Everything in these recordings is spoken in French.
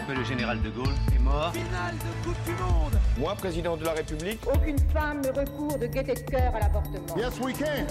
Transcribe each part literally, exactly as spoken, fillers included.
que le général de Gaulle est mort. Finale de Coupe du Monde. Moi, président de la République. Aucune femme ne recourt de gaieté de cœur à l'avortement. Yes, we can.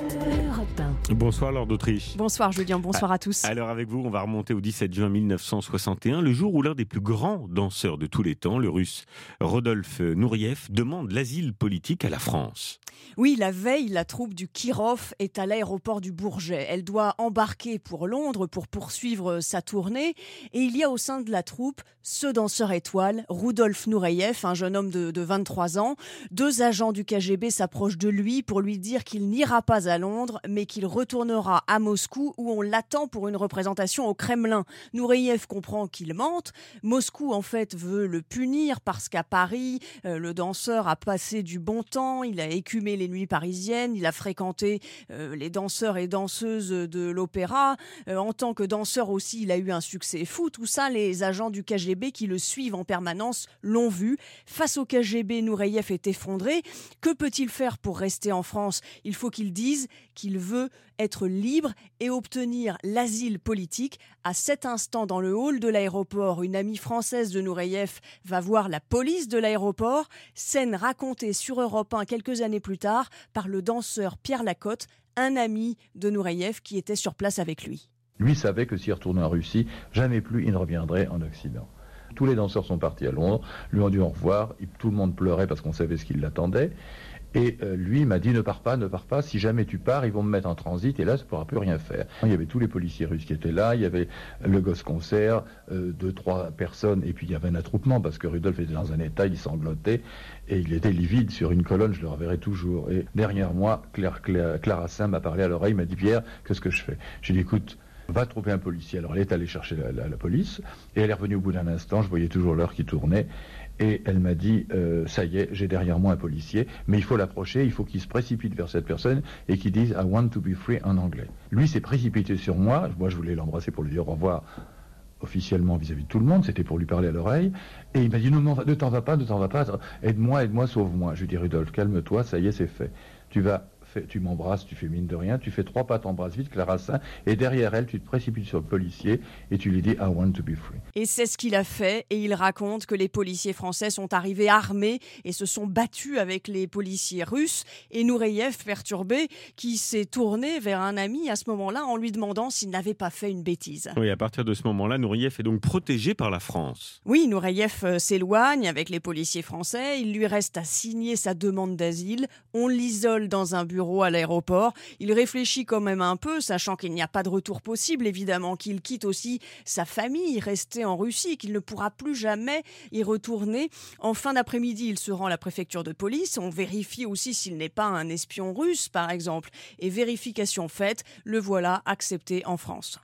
Bonsoir Laure d'Autriche. Bonsoir Julien, bonsoir à tous. Alors avec vous, on va remonter au dix-sept juin mille neuf cent soixante et un, le jour où l'un des plus grands danseurs de tous les temps, le russe Rodolphe Nourieff, demande l'asile politique à la France. Oui, la veille, la troupe du Kirov est à l'aéroport du Bourget. Elle doit embarquer pour Londres pour poursuivre sa tournée. Et il y a au sein de la troupe ce danseur étoile, Rodolphe Nourieff, un jeune homme de, de vingt-trois ans. Deux agents du K G B s'approchent de lui pour lui dire qu'il n'ira pas à Londres, mais qu'il retournera à Moscou où on l'attend pour une représentation au Kremlin. Nourieff comprend qu'il mente. Moscou, en fait, veut le punir parce qu'à Paris, euh, le danseur a passé du bon temps, il a écumé les nuits parisiennes, il a fréquenté euh, les danseurs et danseuses de l'opéra. Euh, en tant que danseur aussi, il a eu un succès fou. Tout ça, les agents du K G B qui le suivent en permanence l'ont vu. Face au K G B, Nourieff est effondré. Que peut-il faire pour rester en France ? Il faut qu'il dise qu'il veut être libre et obtenir l'asile politique. À cet instant, dans le hall de l'aéroport, une amie française de Nourieff va voir la police de l'aéroport. Scène racontée sur Europe un quelques années plus tard par le danseur Pierre Lacotte, un ami de Nourieff qui était sur place avec lui. Lui savait que s'il retournait en Russie, jamais plus il ne reviendrait en Occident. Tous les danseurs sont partis à Londres, lui ont dit au revoir, tout le monde pleurait parce qu'on savait ce qui l'attendait. Et euh, lui m'a dit ne pars pas, ne pars pas, si jamais tu pars, ils vont me mettre en transit et là, ça ne pourra plus rien faire. Il y avait tous les policiers russes qui étaient là, il y avait le gosse concert, euh, deux, trois personnes, et puis il y avait un attroupement parce que Rudolf était dans un état, il sanglotait et il était livide sur une colonne, je le reverrai toujours. Et derrière moi, Claire, Claire, Clara Saint m'a parlé à l'oreille, m'a dit Pierre, qu'est-ce que je fais ? J'ai dit écoute, va trouver un policier. Alors elle est allée chercher la, la, la police et elle est revenue au bout d'un instant, je voyais toujours l'heure qui tournait. Et elle m'a dit, euh, ça y est, j'ai derrière moi un policier, mais il faut l'approcher, il faut qu'il se précipite vers cette personne et qu'il dise « I want to be free » en anglais. Lui s'est précipité sur moi, moi je voulais l'embrasser pour lui dire au revoir officiellement vis-à-vis de tout le monde, c'était pour lui parler à l'oreille, et il m'a dit « Non, non, ne t'en va pas, ne t'en va pas, aide-moi, aide-moi, sauve-moi ». Je lui dis « Rudolf, calme-toi, ça y est, c'est fait. Tu vas... Tu m'embrasses, tu fais mine de rien, tu fais trois pas, t'embrasses vite, Clara Saint, et derrière elle, tu te précipites sur le policier et tu lui dis « I want to be free ». Et c'est ce qu'il a fait, et il raconte que les policiers français sont arrivés armés et se sont battus avec les policiers russes, et Nourieff, perturbé, qui s'est tourné vers un ami à ce moment-là en lui demandant s'il n'avait pas fait une bêtise. Oui, à partir de ce moment-là, Nourieff est donc protégé par la France. Oui, Nourieff s'éloigne avec les policiers français, il lui reste à signer sa demande d'asile, on l'isole dans un bureau à l'aéroport. Il réfléchit quand même un peu, sachant qu'il n'y a pas de retour possible, évidemment, qu'il quitte aussi sa famille, restée en Russie, qu'il ne pourra plus jamais y retourner. En fin d'après-midi, il se rend à la préfecture de police. On vérifie aussi s'il n'est pas un espion russe, par exemple. Et vérification faite, le voilà accepté en France.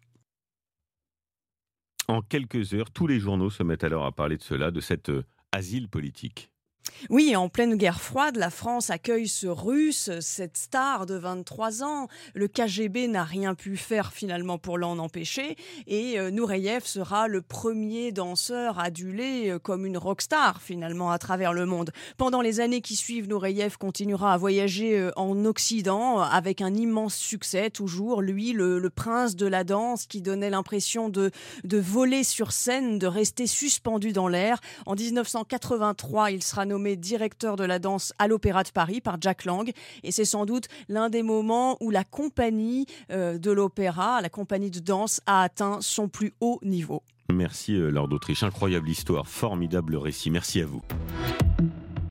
En quelques heures, tous les journaux se mettent alors à parler de cela, de cet euh, asile politique. Oui, en pleine guerre froide, la France accueille ce Russe, cette star de vingt-trois ans. Le K G B n'a rien pu faire finalement pour l'en empêcher. Et euh, Nourieff sera le premier danseur adulé euh, comme une rockstar finalement à travers le monde. Pendant les années qui suivent, Nourieff continuera à voyager euh, en Occident avec un immense succès. Toujours, lui, le, le prince de la danse qui donnait l'impression de, de voler sur scène, de rester suspendu dans l'air. En dix-neuf cent quatre-vingt-trois, il sera nommé directeur de la danse à l'Opéra de Paris par Jack Lang. Et c'est sans doute l'un des moments où la compagnie euh, de l'opéra, la compagnie de danse, a atteint son plus haut niveau. Merci Laure d'Autriche, incroyable histoire, formidable récit. Merci à vous.